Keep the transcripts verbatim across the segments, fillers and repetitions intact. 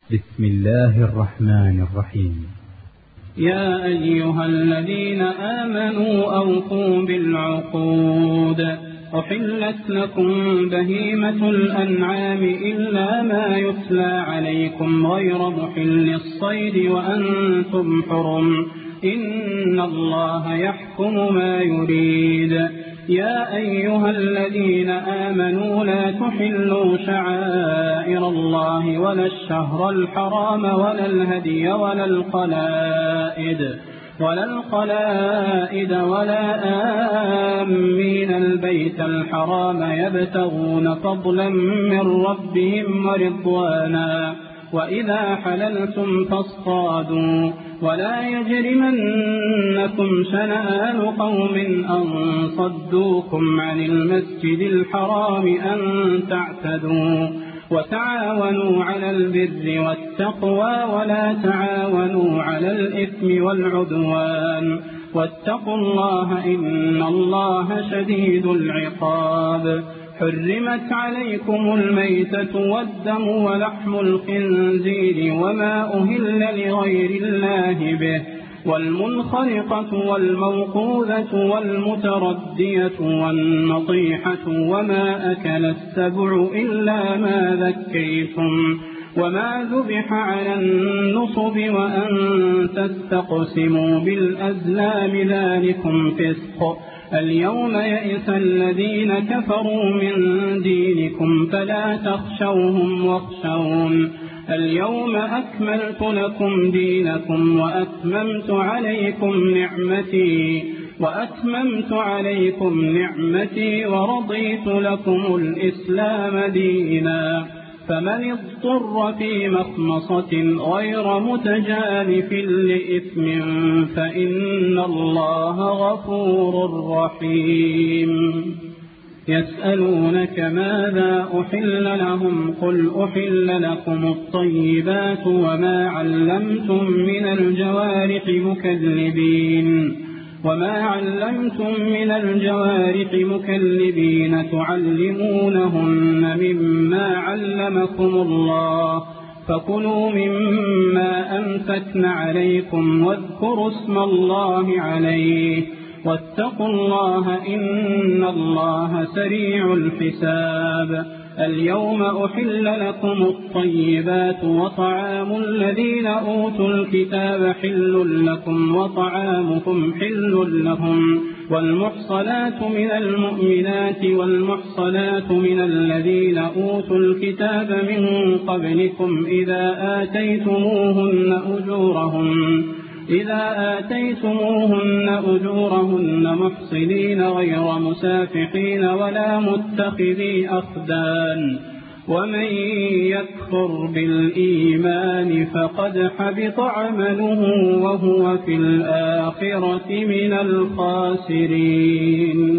بسم الله الرحمن الرحيم. يا أيها الذين آمنوا أوفوا بالعقود، أحلت لكم بهيمة الأنعام إلا ما يتلى عليكم غير محل الصيد وأنتم حرم، إن الله يحكم ما يريد. يا أيها الذين آمنوا لا تحلوا شعائر الله ولا الشهر الحرام ولا الهدي ولا القلائد ولا القلائد ولا آمين البيت الحرام يبتغون فضلا من ربهم ورضوانا، وإذا حللتم فاصطادوا، ولا يجرمنكم شنآن قوم أن صدوكم عن المسجد الحرام أن تعتدوا، وتعاونوا على البر والتقوى ولا تعاونوا على الإثم والعدوان، واتقوا الله إن الله شديد العقاب. حرمت عليكم الميتة والدم ولحم الخنزير وما أهل لغير الله به، والمنخنقة والموقوذة والمتردية والنطيحة وما أكل السبع إلا ما ذكيتم، وما ذبح على النصب وأن تستقسموا بالأزلام ذلكم فسق. اليوم يئس الذين كفروا من دينكم فلا تخشوهم واخشون. اليوم أكملت لكم دينكم وأتممت عليكم نعمتي وأتممت عليكم نعمتي ورضيت لكم الإسلام دينا. فمن اضطر في مخمصة غير متجانف لإثم فإن الله غفور رحيم. يسألونك ماذا أحل لهم، قل أحل لكم الطيبات وما علمتم من الجوارح مكذبين وما علمتم من الجوارح مكلبين تعلمونهن مما علمكم الله، فكلوا مما أمسكن عليكم واذكروا اسم الله عليه، واتقوا الله إن الله سريع الحساب. اليوم أحل لكم الطيبات وطعام الذين أوتوا الكتاب حل لكم وطعامكم حل لهم، والمحصنات من المؤمنات والمحصنات من الذين أوتوا الكتاب من قبلكم إذا آتيتموهن أجورهن إذا آتيتموهن أجورهن محصنين غير مسافحين ولا متخذي أخدان، ومن يكفر بالإيمان فقد حبط عمله وهو في الآخرة من الخاسرين.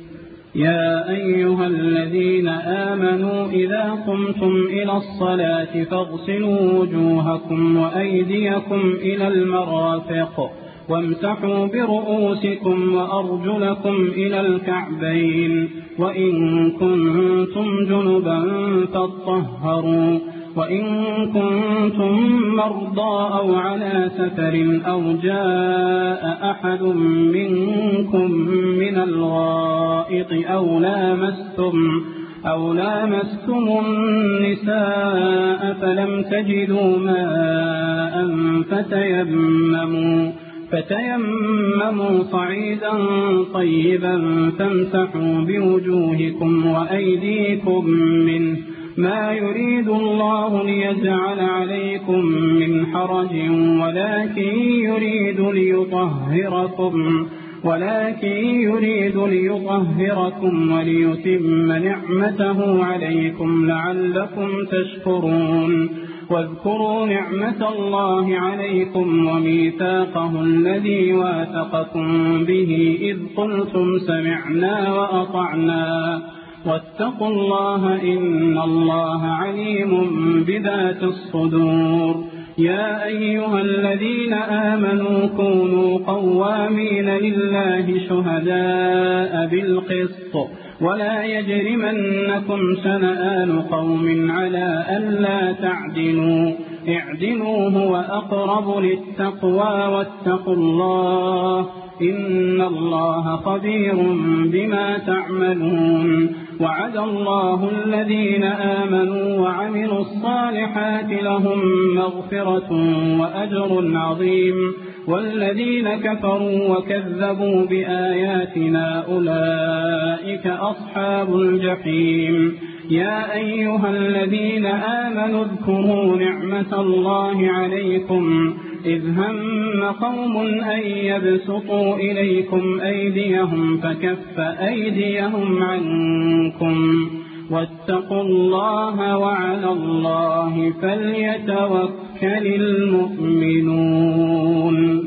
يا أيها الذين آمنوا إذا قمتم إلى الصلاة فاغسلوا وجوهكم وأيديكم إلى المرافق وامسحوا برؤوسكم وأرجلكم إلى الكعبين، وإن كنتم جنبا فاطهروا، وإن كنتم مرضى أو على سفر أو جاء أحد منكم من الغائط أو لامستم أو لامستم النساء فلم تجدوا ماء فتيمموا فتيمموا صعيدا طيبا فامسحوا بوجوهكم وأيديكم منه، ما يريد الله ليجعل عليكم من حرج ولكن يريد ليطهركم ولكن يريد ليطهركم وليتم نعمته عليكم لعلكم تشكرون. واذكروا نعمة الله عليكم وميثاقه الذي واثقكم به إذ قلتم سمعنا وأطعنا، واتقوا الله إن الله عليم بذات الصدور. يا أيها الذين آمنوا كونوا قوامين لله شهداء بالقسط ولا يجرمنكم شنآن قوم على ألا تعدلوا اعدلوا هو أقرب للتقوى واتقوا الله إن الله خبير بما تعملون وعد الله الذين آمنوا وعملوا الصالحات لهم مغفرة وأجر عظيم والذين كفروا وكذبوا بآياتنا أولئك أصحاب الجحيم يا أيها الذين آمنوا اذكروا نعمة الله عليكم إذ هم قوم أن يبسطوا إليكم أيديهم فكف أيديهم عنكم واتقوا الله وعلى الله فليتوكل المؤمنون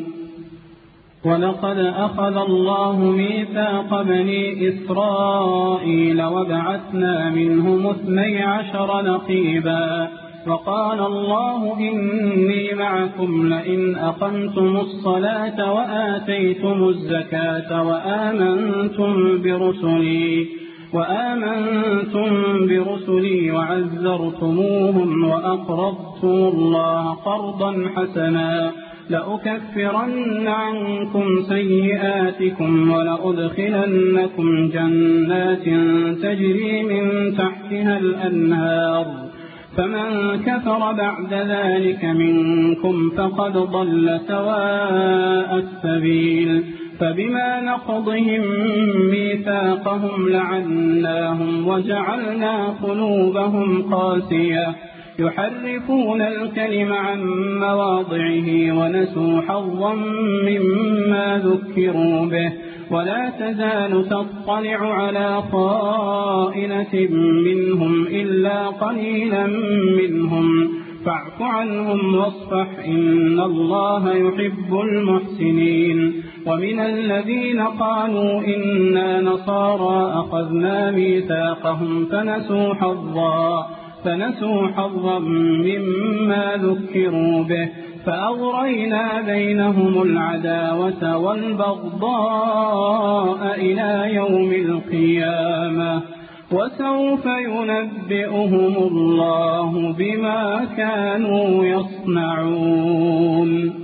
ولقد أخذ الله ميثاق بني إسرائيل وبعثنا منهم اثني عشر نقيبا وقال الله إني معكم لئن أقمتم الصلاة وآتيتم الزكاة وآمنتم برسلي وآمنتم برسلي وعزرتموهم وأقرضتم الله قرضا حسنا لأكفرن عنكم سيئاتكم ولأدخلنكم جنات تجري من تحتها الأنهار فمن كفر بعد ذلك منكم فقد ضل سواء السبيل فبما نقضهم ميثاقهم لعناهم وجعلنا قلوبهم قاسية يحرفون الكلم عن مواضعه ونسوا حظا مما ذكروا به ولا تزال تطلع على خائنة منهم إلا قليلا منهم فاعف عنهم واصفح إن الله يحب المحسنين ومن الذين قالوا إنا نصارى أخذنا ميثاقهم فنسوا حظا فنسوا حظا مما ذكروا به فأغرينا بينهم العداوة والبغضاء إلى يوم القيامة وسوف ينبئهم الله بما كانوا يصنعون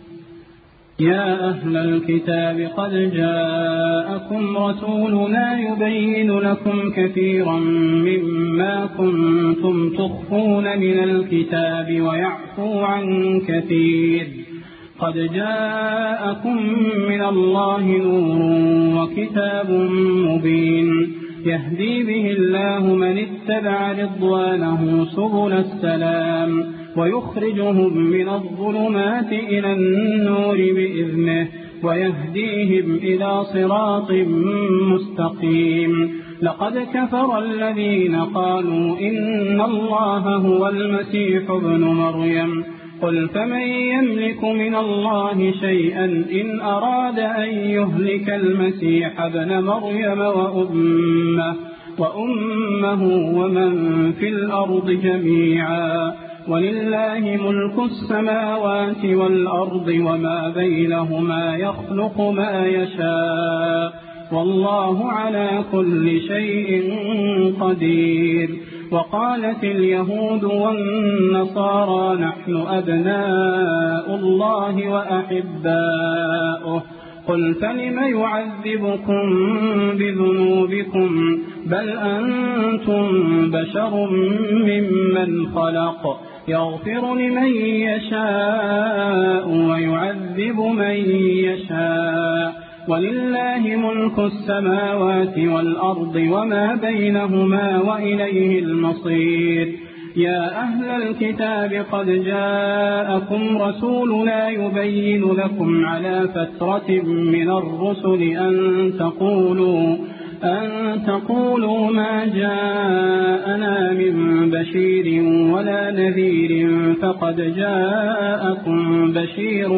يا أهل الكتاب قد جاءكم رسولنا يبين لكم كثيرا مما كنتم تخفون من الكتاب ويعفو عن كثير قد جاءكم من الله نور وكتاب مبين يهدي به الله من اتبع رضوانه سبل السلام ويخرجهم من الظلمات إلى النور بإذنه ويهديهم إلى صراط مستقيم لقد كفر الذين قالوا إن الله هو المسيح ابن مريم قل فمن يملك من الله شيئا إن أراد أن يهلك المسيح ابن مريم وأمه, وأمه ومن في الأرض جميعا ولله ملك السماوات والأرض وما بينهما يخلق ما يشاء والله على كل شيء قدير وقالت اليهود والنصارى نحن أبناء الله وأحباؤه قل فلم يعذبكم بذنوبكم بل أنتم بشر ممن خلق يغفر لمن يشاء ويعذب من يشاء ولله ملك السماوات والأرض وما بينهما وإليه المصير يا أهل الكتاب قد جاءكم رسولنا يبين لكم على فترة من الرسل أن تقولوا أن تقولوا ما جاءنا من بشير ولا نذير فقد جاءكم بشير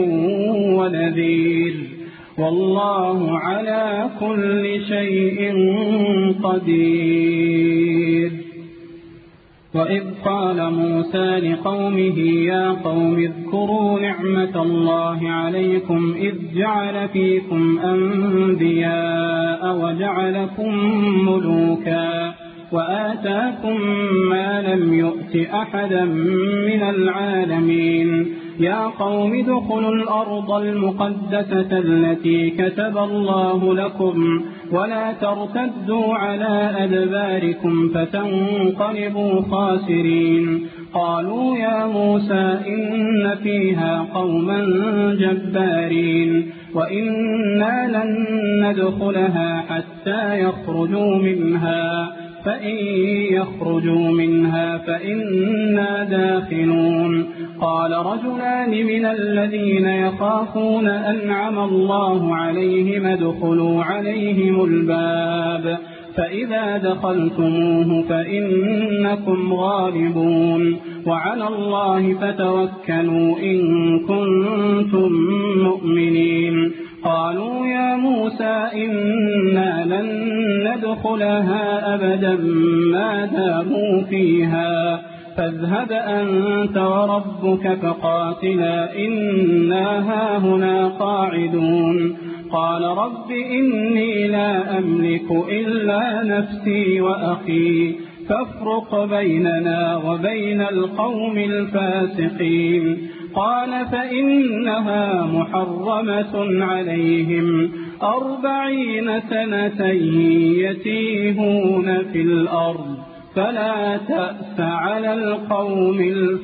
ونذير والله على كل شيء قدير وإذ قال موسى لقومه يا قوم اذكروا نعمة الله عليكم إذ جعل فيكم أنبياء وجعلكم ملوكا وآتاكم ما لم يؤت أحدا من العالمين يا قوم ادخلوا الأرض المقدسة التي كتب الله لكم ولا ترتدوا على أدباركم فتنقلبوا خاسرين قالوا يا موسى إن فيها قوما جبارين وإنا لن ندخلها حتى يخرجوا منها فإن يخرجوا منها فإنا داخلون قال رجلان من الذين يخافون أنعم الله عليهم ادخلوا عليهم الباب فإذا دخلتموه فإنكم غالبون وعلى الله فتوكلوا إن كنتم مؤمنين قالوا يا موسى إنا لن ندخلها أبدا ما داموا فيها فاذهب أنت وربك فقاتلا إنا هاهنا قاعدون قال رب إني لا أملك إلا نفسي وأخي فافرق بيننا وبين القوم الفاسقين قال فإنها محرمة عليهم أربعين سنة يتيهون في الأرض فلا تأس على القوم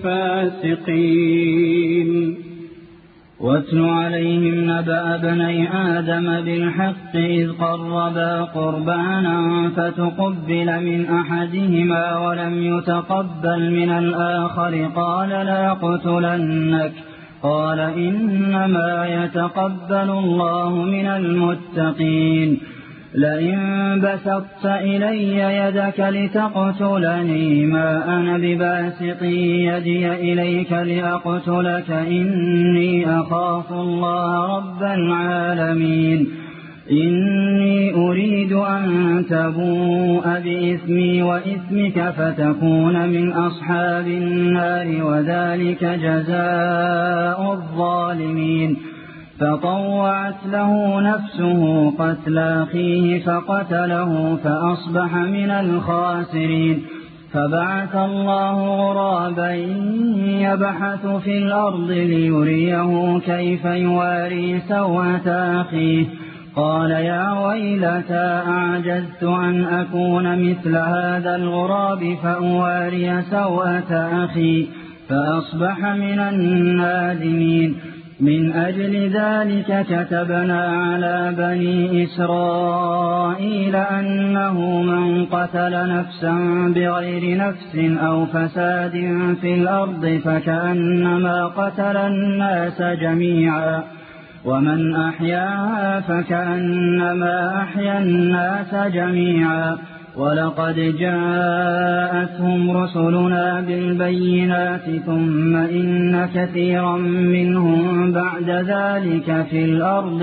الفاسقين واتل عليهم نبأ بني آدم بالحق إذ قربا قربانا فتقبل من أحدهما ولم يتقبل من الآخر قال لأقتلنك قال إنما يتقبل الله من المتقين لئن بسطت إلي يدك لتقتلني ما أنا بباسط يدي إليك لأقتلك إني أخاف الله رب العالمين إني أريد أن تبوء بإثمي وإثمك فتكون من أصحاب النار وذلك جزاء الظالمين فطوعت له نفسه قتل أخيه فقتله فأصبح من الخاسرين فبعث الله غرابا يبحث في الأرض ليريه كيف يواري سوءة أخيه قال يا ويلتى أعجزت أن أكون مثل هذا الغراب فأواري سوءة أخي فأصبح من النادمين من أجل ذلك كتبنا على بني إسرائيل أنه من قتل نفسا بغير نفس أو فساد في الأرض فكأنما قتل الناس جميعا ومن أحياها فكأنما أحيا الناس جميعا ولقد جاءتهم رسلنا بالبينات ثم إن كثيرا منهم بعد ذلك في الأرض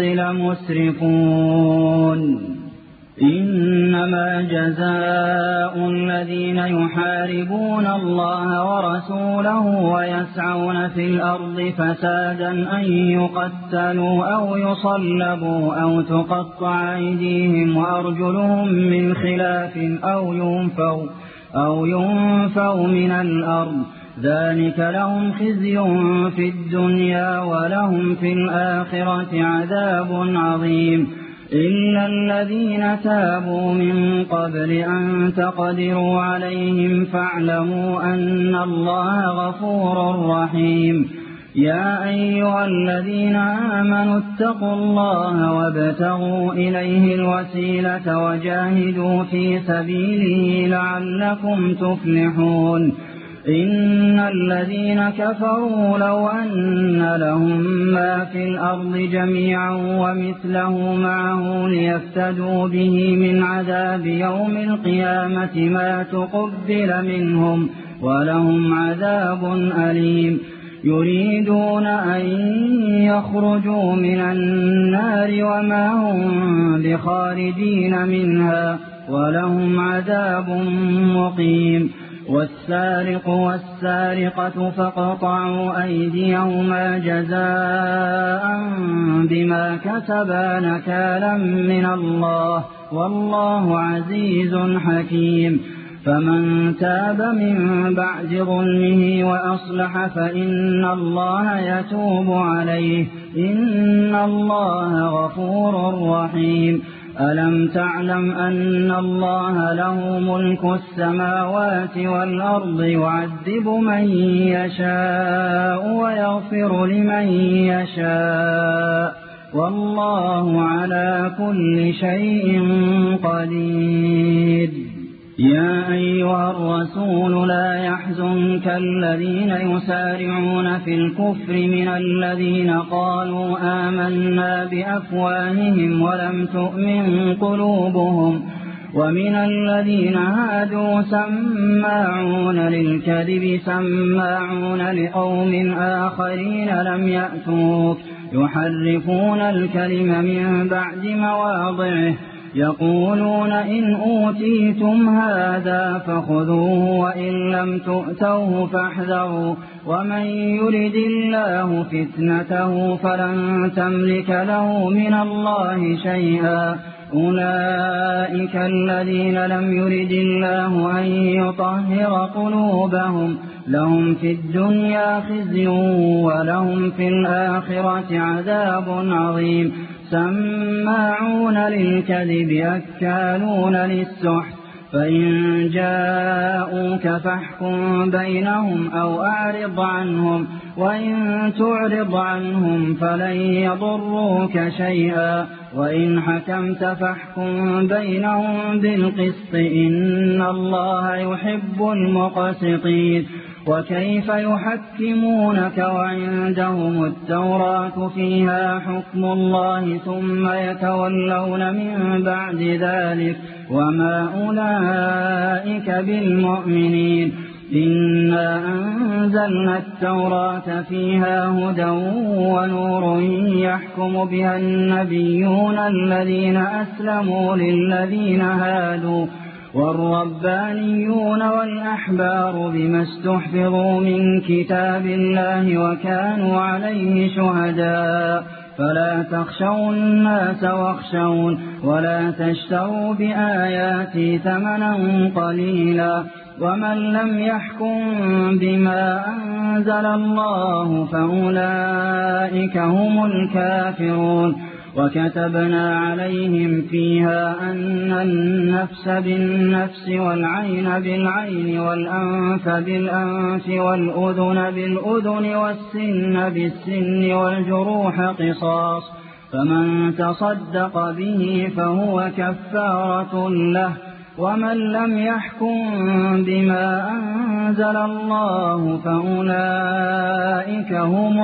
لمسرفون إنما جزاء الذين يحاربون الله ورسوله ويسعون في الأرض فسادا أن يقتلوا أو يصلبوا أو تقطع أيديهم وأرجلهم من خلاف أو ينفوا, أو ينفوا من الأرض ذلك لهم خزي في الدنيا ولهم في الآخرة عذاب عظيم إلا الذين تابوا من قبل أن تقدروا عليهم فاعلموا أن الله غفور رحيم يا أيها الذين آمنوا اتقوا الله وابتغوا إليه الوسيلة وجاهدوا في سبيله لعلكم تفلحون إن الذين كفروا لو أن لهم ما في الأرض جميعا ومثله معه ليفتدوا به من عذاب يوم القيامة ما تقبل منهم ولهم عذاب أليم يريدون أن يخرجوا من النار وما هم بخارجين منها ولهم عذاب مقيم والسارق والسارقة فاقطعوا أيديهما جزاء بما كسبا نكالا من الله والله عزيز حكيم فمن تاب من بعد ظلمه وأصلح فإن الله يتوب عليه إن الله غفور رحيم ألم تعلم أن الله له ملك السماوات والأرض يعذب من يشاء ويغفر لمن يشاء والله على كل شيء قدير يا أيها الرسول لا يحزنك الذين يسارعون في الكفر من الذين قالوا آمنا بأفواههم ولم تؤمن قلوبهم ومن الذين هادوا سماعون للكذب سماعون لقوم آخرين لم يأتوك يحرفون الكلم من بعد مواضعه يقولون إن أوتيتم هذا فخذوه وإن لم تؤتوه فاحذروا ومن يرد الله فتنته فلن تملك له من الله شيئا أولئك الذين لم يرد الله أن يطهر قلوبهم لهم في الدنيا خزي ولهم في الآخرة عذاب عظيم سماعون للكذب أكالون للسحت فإن جاءوك فاحكم بينهم أو أعرض عنهم وإن تعرض عنهم فلن يضروك شيئا وإن حكمت فاحكم بينهم بالقسط إن الله يحب المقسطين وكيف يحكمونك وعندهم التوراة فيها حكم الله ثم يتولون من بعد ذلك وما أولئك بالمؤمنين إنا أنزلنا التوراة فيها هدى ونور يحكم بها النبيون الذين أسلموا للذين هادوا والربانيون والأحبار بما استحفظوا من كتاب الله وكانوا عليه شهداء فلا تخشوا الناس واخشون ولا تشتروا بآياتي ثمنا قليلا ومن لم يحكم بما أنزل الله فأولئك هم الكافرون وكتبنا عليهم فيها أن النفس بالنفس والعين بالعين والأنف بالأنف والأذن بالأذن والسن بالسن والجروح قصاص فمن تصدق به فهو كفارة له ومن لم يحكم بما أنزل الله فأولئك هم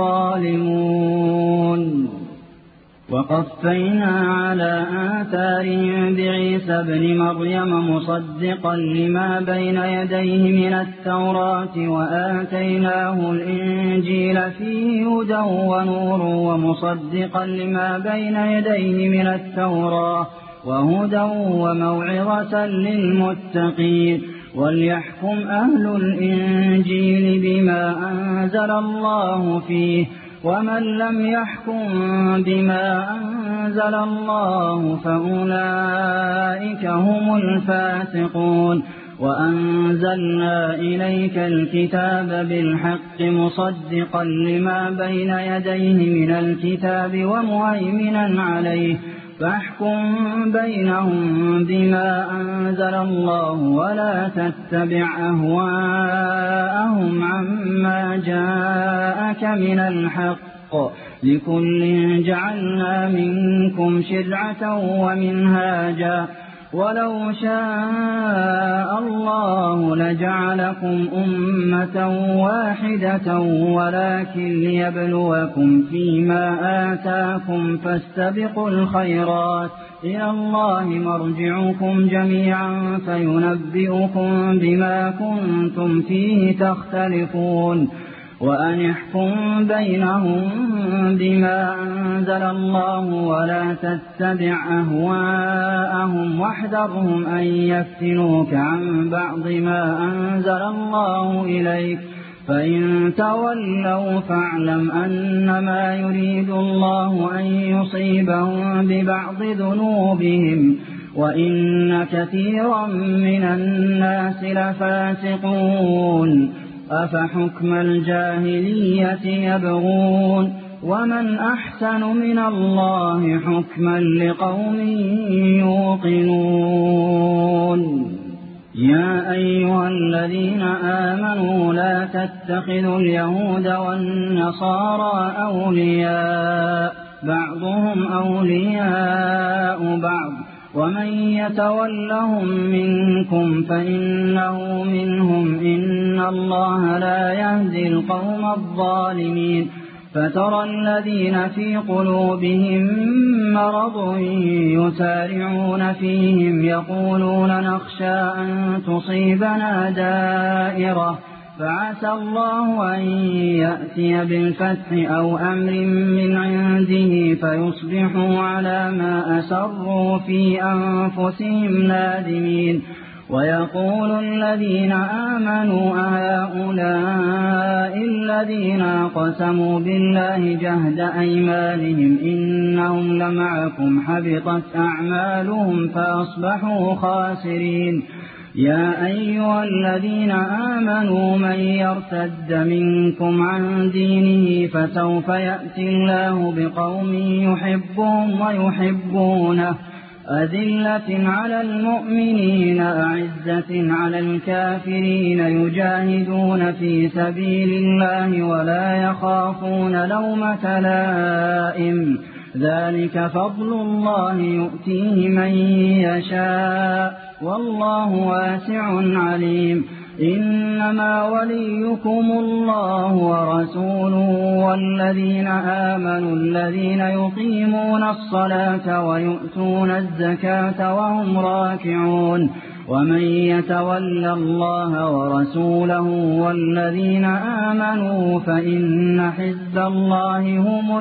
الظالمون وقفينا على آثارهم بعيسى ابن مريم مصدقا لما بين يديه من التوراة وآتيناه الإنجيل فيه هدى ونور ومصدقا لما بين يديه من التوراة وهدى وموعظة للمتقين وليحكم أهل الإنجيل بما أنزل الله فيه ومن لم يحكم بما أنزل الله فأولئك هم الفاسقون وأنزلنا إليك الكتاب بالحق مصدقا لما بين يديه من الكتاب ومهيمنا عليه فاحكم بينهم بما أنزل الله ولا تتبع أهواءهم عما جاءك من الحق لكل جعلنا منكم شرعة ومنهاجا ولو شاء الله لجعلكم أمة واحدة ولكن ليبلوكم فيما آتاكم فاستبقوا الخيرات إلى الله مرجعكم جميعا فينبئكم بما كنتم فيه تختلفون وأن احكم بينهم بما أنزل الله ولا تتبع أهواءهم واحذرهم أن يفتنوك عن بعض ما أنزل الله إليك فإن تولوا فاعلم أنما يريد الله أن يصيبهم ببعض ذنوبهم وإن كثيرا من الناس لفاسقون أفحكم الجاهلية يبغون ومن أحسن من الله حكما لقوم يوقنون يا أيها الذين آمنوا لا تتخذوا اليهود والنصارى أولياء بعضهم أولياء بعض ومن يتولهم منكم فإنه منهم إن الله لا يهدي القوم الظالمين فترى الذين في قلوبهم مرض يسارعون فيهم يقولون نخشى أن تصيبنا دائرة فعسى الله أن يأتي بالفتح أو أمر من عنده فيصبحوا على ما أسروا في أنفسهم نادمين ويقول الذين آمنوا أهؤلاء الذين قسموا بالله جهد أيمانهم إنهم لمعكم حبطت أعمالهم فأصبحوا خاسرين يا أيها الذين آمنوا من يرتد منكم عن دينه فسوف يأتي الله بقوم يحبهم ويحبونه أذلة على المؤمنين أعزة على الكافرين يجاهدون في سبيل الله ولا يخافون لومة لائم ذلك فضل الله يؤتيه من يشاء والله واسع عليم إنما وليكم الله ورسوله والذين آمنوا الذين يقيمون الصلاة ويؤتون الزكاة وهم راكعون ومن يتول الله ورسوله والذين آمنوا فإن حزب الله هم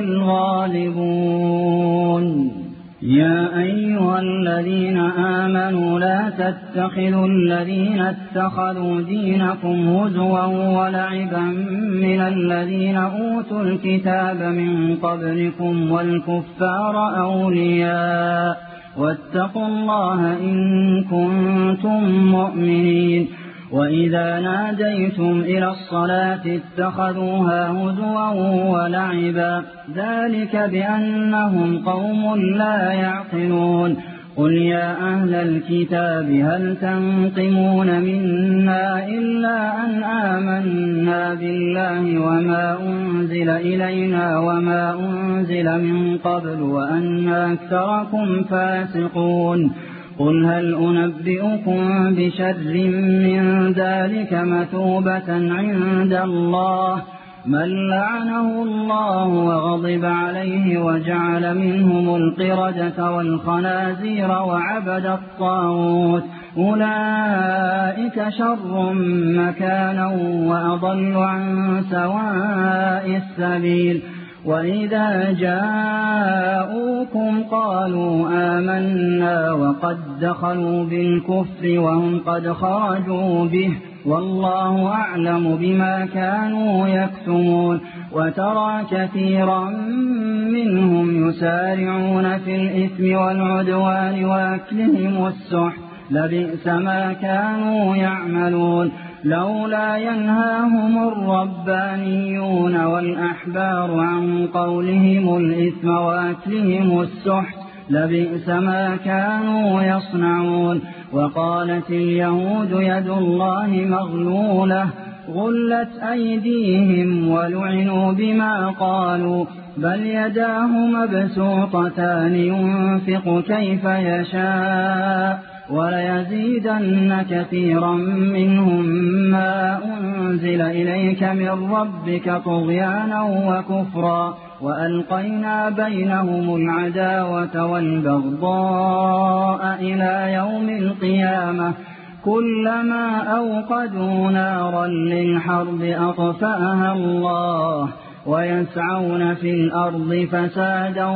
الغالبون يا أيها الذين آمنوا لا تتخذوا الذين اتخذوا دينكم هزوا ولعبا من الذين أوتوا الكتاب من قبلكم والكفار أولياء واتقوا الله إن كنتم مؤمنين وإذا ناديتم إلى الصلاة اتخذوها هزوا ولعبا ذلك بأنهم قوم لا يعقلون قل يا أهل الكتاب هل تنقمون منا إلا أن آمنا بالله وما أنزل إلينا وما أنزل من قبل وأن أكثركم فاسقون قل هل أنبئكم بشر من ذلك مثوبة عند الله من لعنه الله وغضب عليه وجعل منهم القردة والخنازير وعبد الطاغوت أولئك شر مكانا وأضل عن سواء السبيل وإذا جاءوكم قالوا آمنا وقد دخلوا بالكفر وهم قد خرجوا به والله أعلم بما كانوا يكتمون وترى كثيرا منهم يسارعون في الإثم والعدوان وأكلهم السحت لبئس ما كانوا يعملون لولا ينهاهم الربانيون والأحبار عن قولهم الإثم وأكلهم السحت لبئس ما كانوا يصنعون وقالت اليهود يد الله مغلولة غلت أيديهم ولعنوا بما قالوا بل يداه مبسوطتان ينفق كيف يشاء وليزيدن كثيرا منهم ما أنزل إليك من ربك طغيانا وكفرا وألقينا بينهم العداوة والبغضاء إلى يوم القيامة كلما أوقدوا نارا للحرب أطفأها الله ويسعون في الأرض فسادا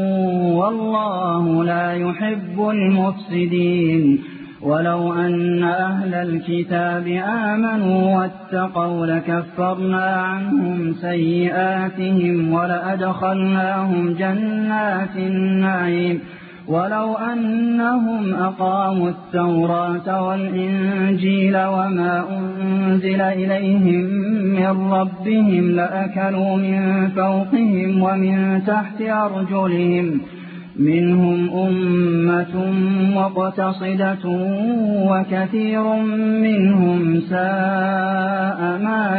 والله لا يحب المفسدين ولو أن أهل الكتاب آمنوا واتقوا لكفرنا عنهم سيئاتهم ولأدخلناهم جنات النعيم ولو أنهم أقاموا التوراة والإنجيل وما أنزل إليهم من ربهم لأكلوا من فوقهم ومن تحت أرجلهم منهم أمة مقتصدة وكثير منهم ساء ما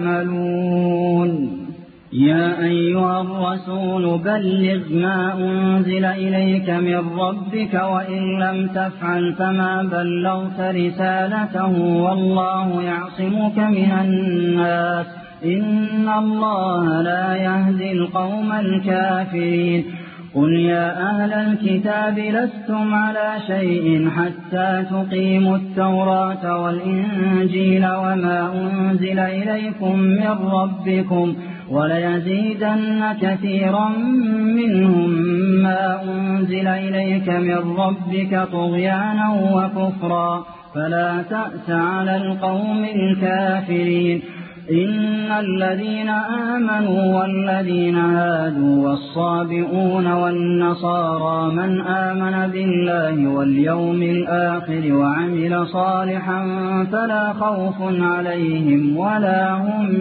يعملون يا أيها الرسول بلغ ما أنزل إليك من ربك وإن لم تفعل فما بلغت رسالته والله يعصمك من الناس إن الله لا يهدي القوم الكافرين قل يا أهل الكتاب لستم على شيء حتى تقيموا التوراة والإنجيل وما أنزل إليكم من ربكم وليزيدن كثيرا منهم ما أنزل إليك من ربك طغيانا وكفرا فلا تأس على القوم الكافرين إن الذين آمنوا والذين هادوا والصابئون والنصارى من آمن بالله واليوم الآخر وعمل صالحا فلا خوف عليهم ولا هم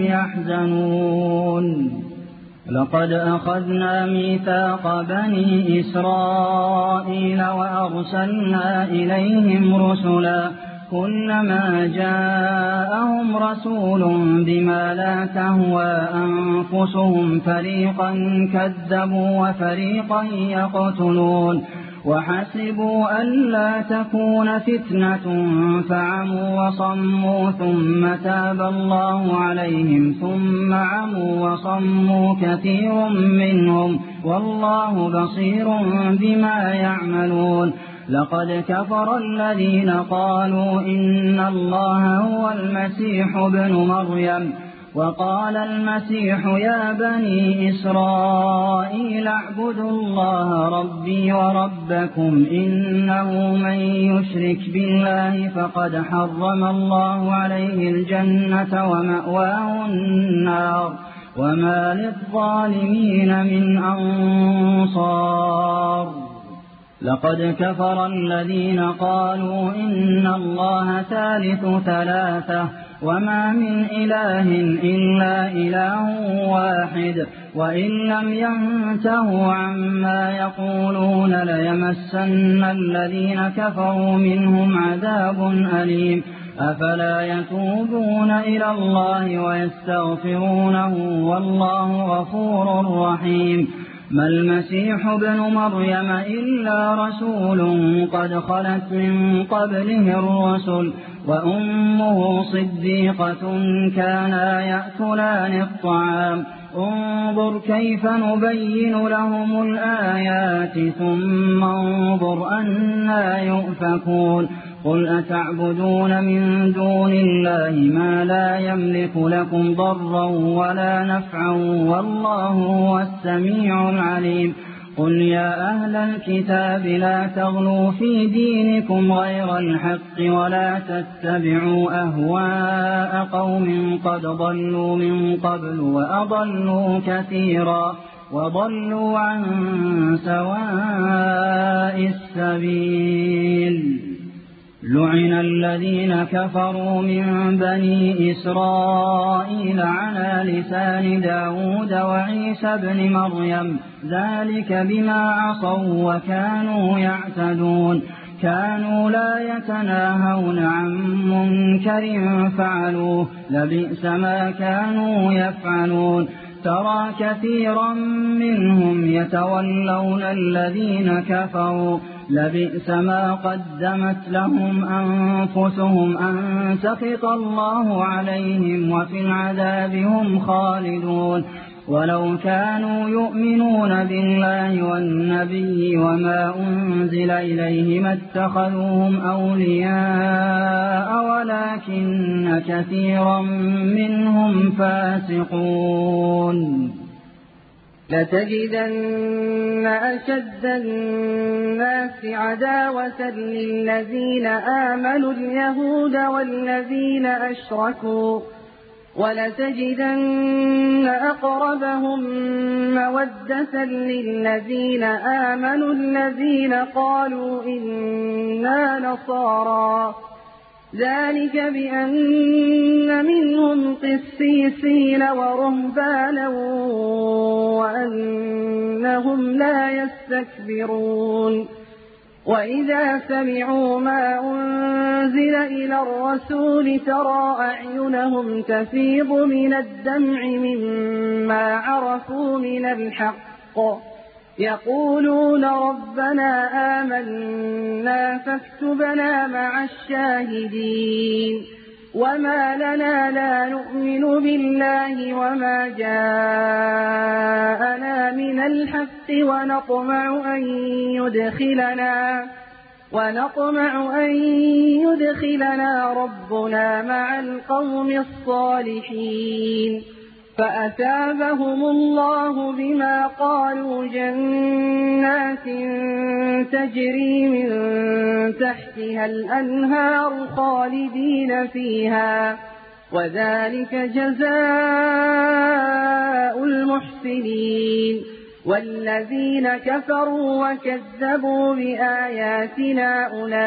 يحزنون لقد أخذنا ميثاق بني إسرائيل وأرسلنا إليهم رسلا كلما جاءهم رسول بما لا تهوى أنفسهم فريقا كذبوا وفريقا يقتلون وحسبوا ألا تكون فتنة فعموا وصموا ثم تاب الله عليهم ثم عموا وصموا كثير منهم والله بصير بما يعملون لقد كفر الذين قالوا إن الله هو المسيح ابن مريم وقال المسيح يا بني إسرائيل اعبدوا الله ربي وربكم إنه من يشرك بالله فقد حرم الله عليه الجنة ومأواه النار وما للظالمين من أنصار لقد كفر الذين قالوا إن الله ثالث ثلاثة وما من إله إلا إله واحد وإن لم ينتهوا عما يقولون ليمسن الذين كفروا منهم عذاب أليم أفلا يتوبون إلى الله ويستغفرونه والله غفور رحيم ما المسيح ابن مريم إلا رسول قد خلت من قبله الرسل وأمه صديقة كانا يأكلان الطعام انظر كيف نبين لهم الآيات ثم انظر أنا يؤفكون قل أتعبدون من دون الله ما لا يملك لكم ضرا ولا نفعا والله هو السميع العليم قل يا أهل الكتاب لا تغلوا في دينكم غير الحق ولا تتبعوا أهواء قوم قد ضلوا من قبل وأضلوا كثيرا وضلوا عن سواء السبيل لعن الذين كفروا من بني إسرائيل على لسان داود وعيسى بن مريم ذلك بما عصوا وكانوا يعتدون كانوا لا يتناهون عن منكر فعلوه لبئس ما كانوا يفعلون ترى كثيرا منهم يتولون الذين كفروا لبئس ما قدمت لهم أنفسهم أن سخط الله عليهم وفي العذاب هم خالدون ولو كانوا يؤمنون بالله والنبي وما أنزل إليه ما اتخذوهم أولياء ولكن كثيرا منهم فاسقون لتجدن أشد الناس عداوة للذين آمنوا اليهود والذين أشركوا ولتجدن أقربهم مودة للذين آمنوا الذين قالوا إنا نصارى ذلك بأن منهم قسيسين ورهبانا وأنهم لا يستكبرون وإذا سمعوا ما أنزل إلى الرسول ترى أعينهم تفيض من الدمع مما عرفوا من الحق يقولون ربنا آمنا فاكتبنا مع الشاهدين وما لنا لا نؤمن بالله وما جاءنا من الحق ونطمع أن يدخلنا ونطمع أن يدخلنا ربنا مع القوم الصالحين فأثابهم الله بما قالوا جنات تجري من تحتها الأنهار خالدين فيها وذلك جزاء المحسنين والذين كفروا وكذبوا بآياتنا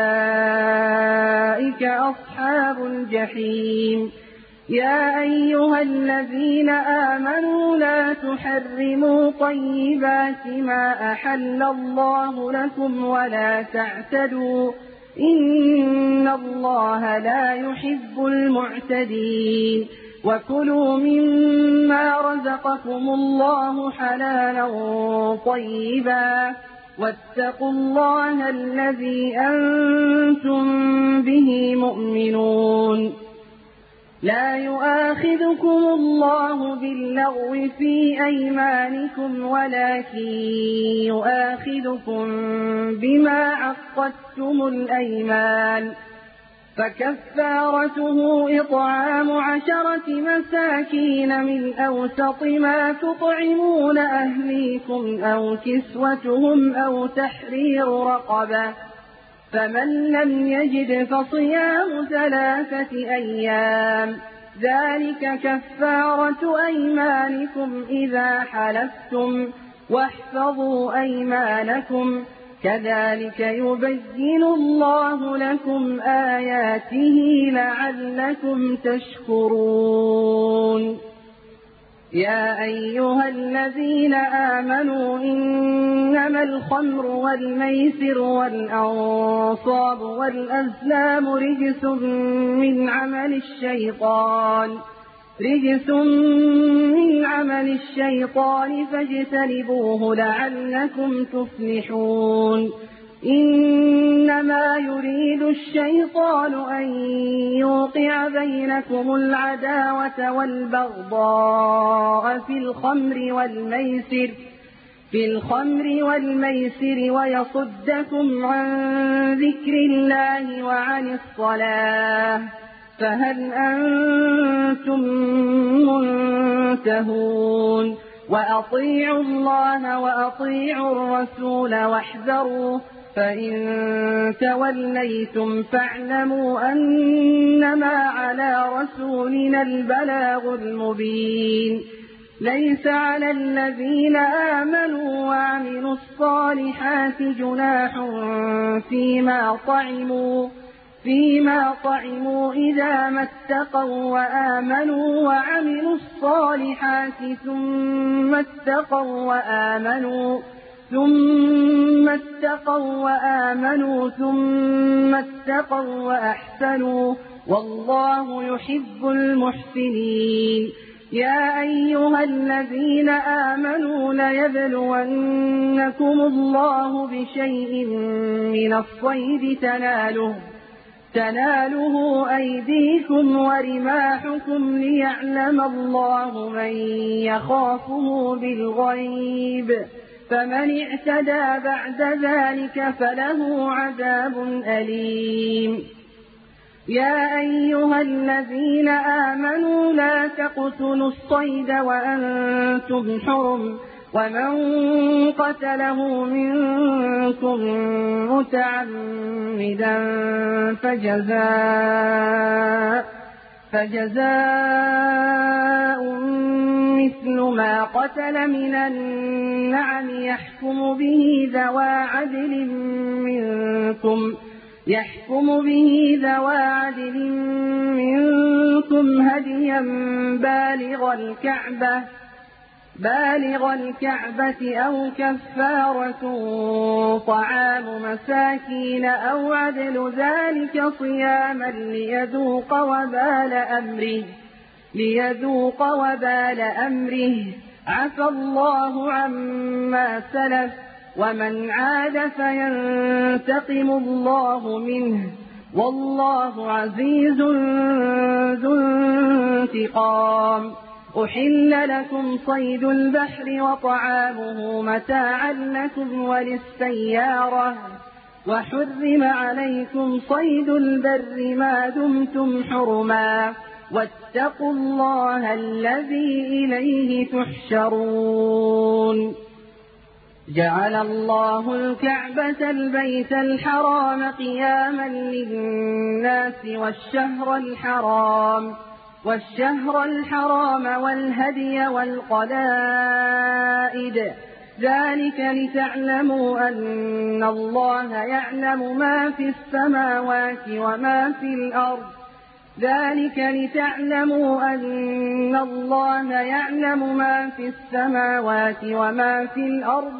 أولئك أصحاب الجحيم يا أيها الذين آمنوا لا تحرموا طيبات ما أحل الله لكم ولا تعتدوا إن الله لا يحب المعتدين وكلوا مما رزقكم الله حلالا طيبا واتقوا الله الذي أنتم به مؤمنون لا يؤاخذكم الله باللغو في أيمانكم ولكن يؤاخذكم بما عقدتم الأيمان فكفارته إطعام عشرة مساكين من أوسط ما تطعمون أهليكم أو كسوتهم أو تحرير رقبة فمن لم يجد فصيام ثلاثة أيام ذلك كفارة أيمانكم إذا حلفتم واحفظوا أيمانكم كذلك يبين الله لكم آياته لعلكم تشكرون يا أيها الذين آمنوا إنما الخمر والميسر والأنصاب والأزلام رجس من عمل الشيطان رجس من عمل الشيطان فاجتنبوه لعلكم تفلحون إنما يريد الشيطان أن يوقع بينكم العداوة والبغضاء في الخمر والميسر في الخمر والميسر ويصدكم عن ذكر الله وعن الصلاة فهل أنتم منتهون وأطيعوا الله وأطيعوا الرسول واحذروا فإن توليتم فاعلموا أنما على رسولنا البلاغ المبين ليس على الذين آمنوا وعملوا الصالحات جناح فيما طعموا فيما طعموا إذا ما اتقوا وآمنوا وعملوا الصالحات ثم اتقوا وآمنوا ثم اتقوا وآمنوا ثم اتقوا وأحسنوا والله يحب المحسنين يا أيها الذين آمنوا ليبلونكم الله بشيء من الصيد تناله تناله أيديكم ورماحكم ليعلم الله من يخافه بالغيب، فمن اعتدى بعد ذلك فله عذاب أليم. يا أيها الذين آمنوا لا تقتلوا الصيد وأنتم حرم، ومن قتله منكم متعمدا فجزاء, فجزاء مثل ما قتل من النعم يحكم به ذوى عدل منكم يحكم به ذوى عدل منكم هديا بالغ الكعبة بالغ الكعبة أو كفارة طعام مساكين أو عدل ذلك صياما ليذوق وبال أمره ليذوق وبال أمره عفى الله عما سلف، ومن عاد فينتقم الله منه، والله عزيز ذو انتقام. أحل لكم صيد البحر وطعامه متاعا لكم وللسيارة، وحرم عليكم صيد البر ما دمتم حرما، واتقوا الله الذي إليه تحشرون. جعل الله الكعبة البيت الحرام قياما للناس والشهر الحرام والشهر الحرام والهدي والقلائد، ذلك لتعلموا أن الله يعلم ما في السماوات وما في الأرض ذلك لتعلموا أن الله يعلم ما في السماوات وما في الأرض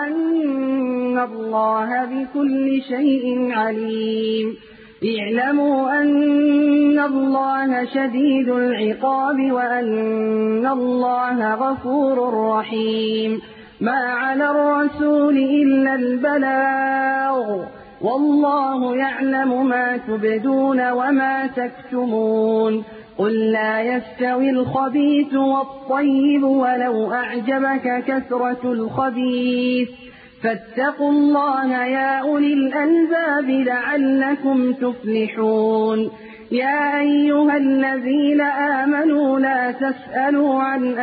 وأن الله بكل شيء عليم. اعلموا أن الله شديد العقاب وأن الله غفور رحيم. ما على الرسول إلا البلاغ، والله يعلم ما تبدون وما تكتمون. قل لا يستوي الخبيث والطيب ولو أعجبك كثرة الخبيث، فاتقوا الله يا أولي الألباب لعلكم تفلحون. يا أيها الذين آمنوا لا تسألوا عن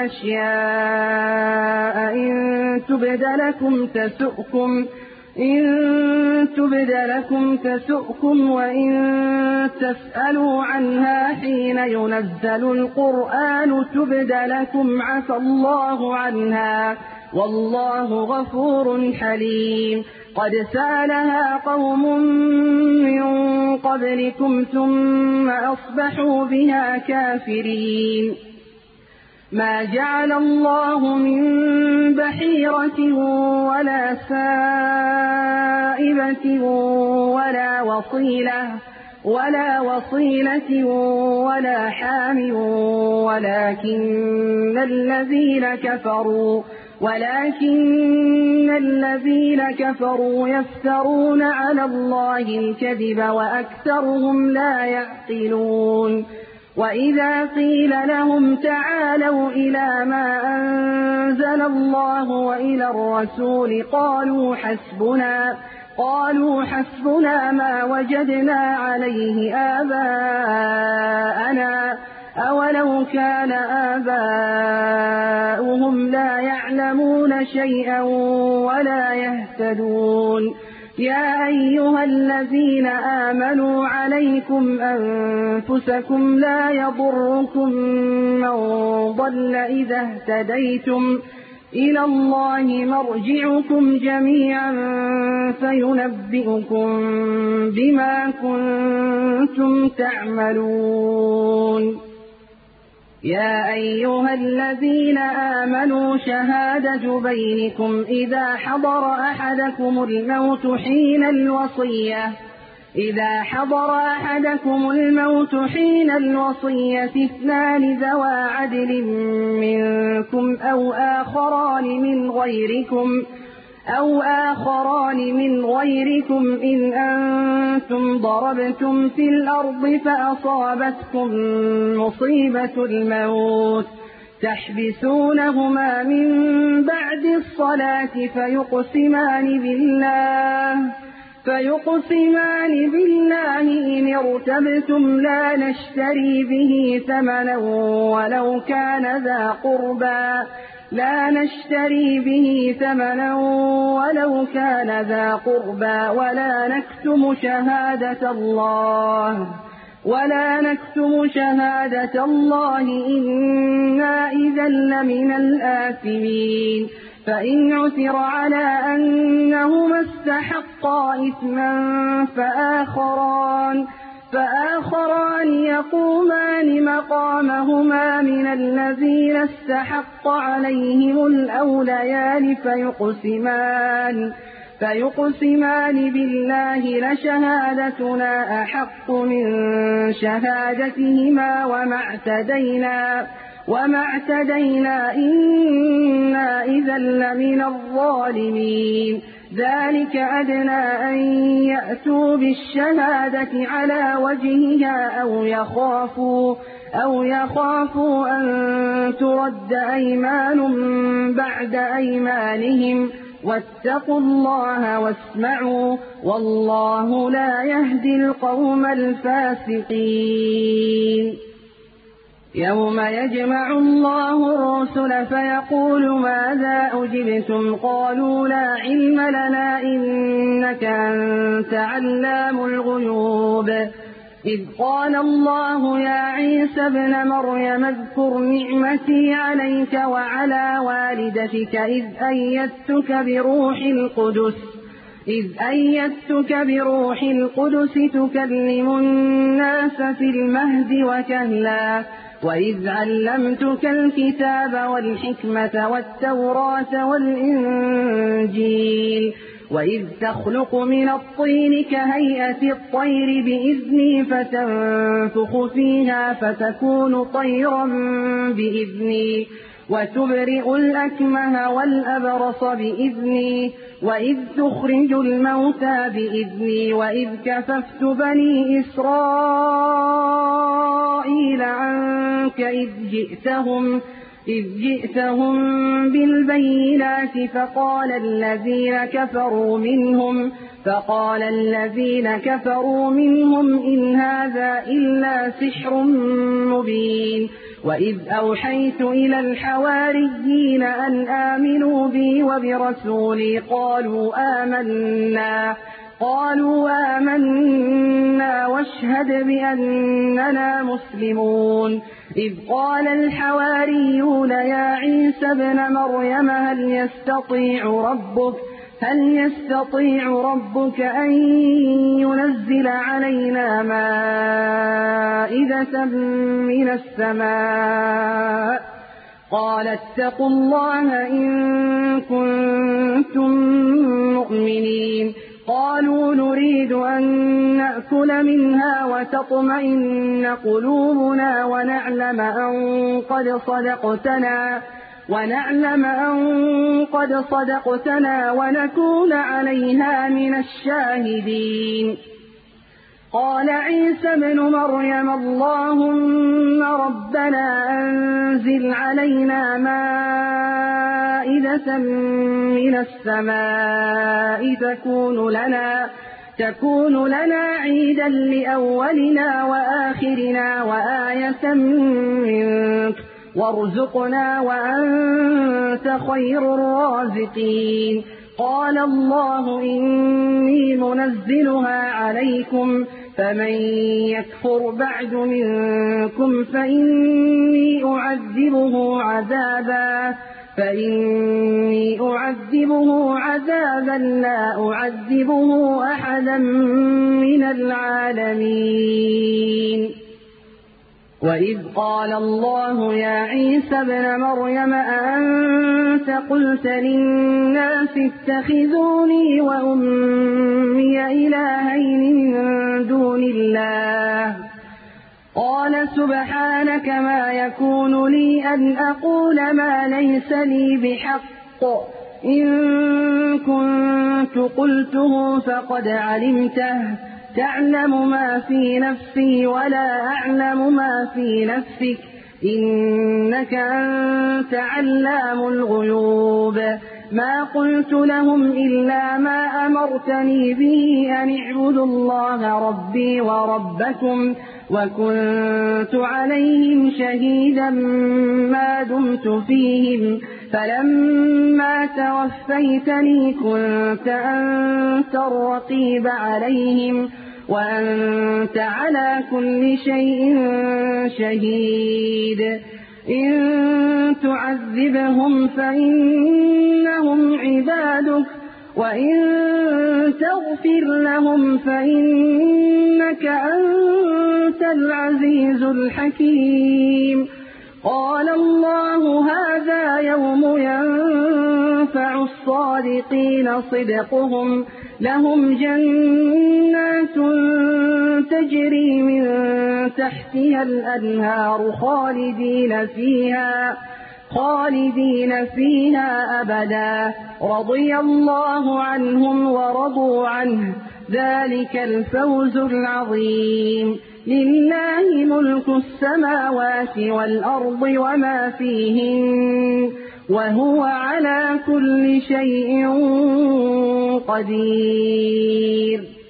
أشياء إن تبد لكم تسؤكم إن تبد لكم تسؤكم وإن تسألوا عنها حين ينزل القرآن تبد لكم عفى الله عنها، والله غفور حليم. قد سألها قوم من قبلكم ثم أصبحوا بها كافرين. ما جعل الله من بحيرة ولا سائبة ولا وصيلة ولا وصيلة ولا حام ولكن الذين كفروا ولكن الذين كفروا يفترون على الله الكذب وأكثرهم لا يعقلون. وإذا قيل لهم تعالوا إلى ما أنزل الله وإلى الرسول قالوا حسبنا قالوا حسبنا ما وجدنا عليه آباءنا أولو كان آباؤهم لا يعلمون شيئا ولا يهتدون. يا أيها الذين آمنوا عليكم أنفسكم لا يضركم من ضل إذا اهتديتم إلى الله مرجعكم جميعا فينبئكم بما كنتم تعملون. يا أيها الذين آمنوا شهادة بينكم إذا حضر أحدكم الموت حين الوصية إذا حضر أحدكم الموت حين الوصية اثنان ذوى عدل منكم أو آخران من غيركم أو آخران من غيركم إن أنتم ضربتم في الأرض فأصابتكم مصيبة الموت تحبسونهما من بعد الصلاة فيقسمان بالله فيقسمان بالله إن ارتبتم لا نشتري به ثمنا ولو كان ذا قربى لا نشتري به ثمنا ولو كان ذا قربى ولا نكتم شهادة الله ولا نكتم شهادة الله إنا إذا لمن الآثمين فإن عثر على أنهما استحقا إثما فآخران فآخران يقومان مقامهما من الذين استحق عليهم الأوليان فيقسمان فيقسمان بالله لشهادتنا أحق من شهادتهما وما اعتدينا وما اعتدينا إنا إذا لمن الظالمين ذلك أدنى أن يأتوا بالشهادة على وجهها أو يخافوا أو يخافوا أن ترد أيمان بعد أيمانهم واتقوا الله واسمعوا والله لا يهدي القوم الفاسقين يوم يجمع الله الرسل فيقول ماذا أجبتم قالوا لا علم لنا إنك أنت علام الغيوب إذ قال الله يا عيسى ابن مريم اذكر نعمتي عليك وعلى والدتك إذ أيدتك بروح القدس إذ أيدتك بروح القدس تكلم الناس في المهد وكهلا وإذ علمتك الكتاب والحكمة والتوراة والإنجيل وإذ تخلق من الطين كهيئة الطير بإذني فتنفخ فيها فتكون طيرا بإذني وتبرئ الأكمه والأبرص بإذني وإذ تخرج الموتى بإذني وإذ كففت بني إسرائيل عنك إذ جئتهم إذ جئتهم بالبينات فقال الذين كفروا منهم فقال الذين كفروا منهم إن هذا إلا سحر مبين وإذ أوحيت إلى الحواريين أن آمنوا بي وبرسولي قالوا آمنا قالوا آمنا واشهد بأننا مسلمون إذ قال الحواريون يا عيسى ابن مريم هل يستطيع ربك هل يستطيع ربك أن ينزل علينا مائدة من السماء قال اتقوا الله إن كنتم مؤمنين قالوا نريد أن نأكل منها وتطمئن قلوبنا ونعلم أن قد صدقتنا ونعلم أن قد صدقتنا ونكون عليها من الشاهدين قال عيسى ابن مريم اللهم ربنا أنزل علينا مائدة من السماء تكون لنا تكون لنا عيدا لأولنا وآخرنا وآية منك وارزقنا وأنت خير الرازقين قال الله إني منزلها عليكم فمن يكفر بعد منكم فإني أعذبه عذابا فإني أعذبه عذابا لا أعذبه أحدا من العالمين وإذ قال الله يا عيسى ابن مريم أأنت قلت للناس اتخذوني وأمي إلهين من دون الله قال سبحانك ما يكون لي أن أقول ما ليس لي بحق إن كنت قلته فقد علمته تعلم ما في نفسي ولا أعلم ما في نفسك إنك أنت علام الغيوب ما قلت لهم إلا ما أمرتني به أن اعبدوا الله ربي وربكم وكنت عليهم شهيدا ما دمت فيهم فلما توفيتني كنت أنت الرقيب عليهم وأنت على كل شيء شهيد إن تعذبهم فإنهم عبادك وإن تغفر لهم فإنك أنت العزيز الحكيم قال الله هذا يوم ينفع الصادقين صدقهم لهم جنات تجري من تحتها الأنهار خالدين فيها خالدين فيها أبدا رضي الله عنهم ورضوا عنه ذلك الفوز العظيم لله ملك السماوات والأرض وما فيهن وهو على كل شيء قدير